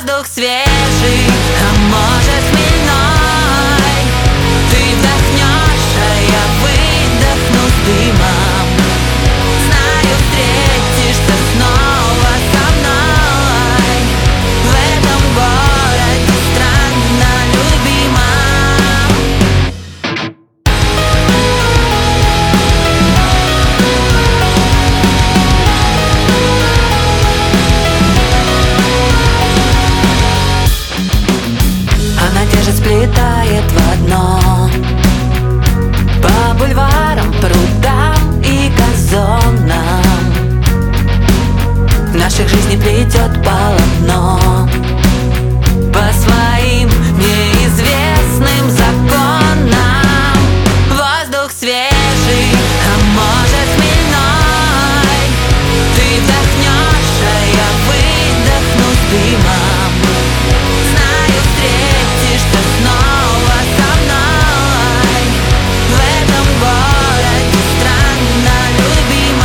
Воздух свежий, а может хмельной. Ты вдохнешь, а я выдохну с дымом. Знаю, встретишься снова со мной в этом городе странно любимом. Она держит, сплетает в одно по бульварам, прудам и газонам. В наших жизней плетет полотно по своим неизвестным законам. Воздух свежий, а может хмельной. Ты вдохнешь, а я выдохну с дымом. Знаю, встретишься снова со мной в этом городе странно любимом.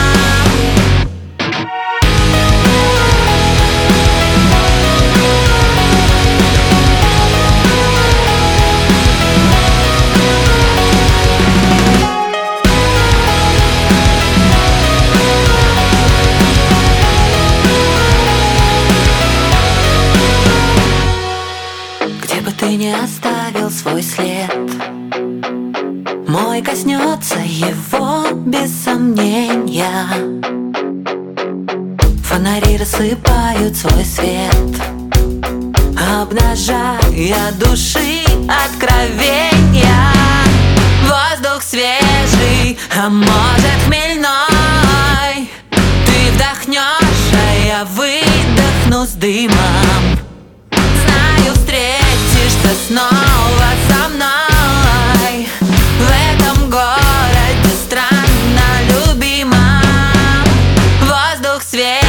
Где бы ты ни оставил свой след, мой коснется его без сомнения. Фонари рассыпают свой свет, обнажая души откровения. Воздух свежий, а может хмельной. Ты вдохнешь, а я выдохну с дымом. Знаю, встретишься снова со мной в этом городе странно любимом. Воздух свежий.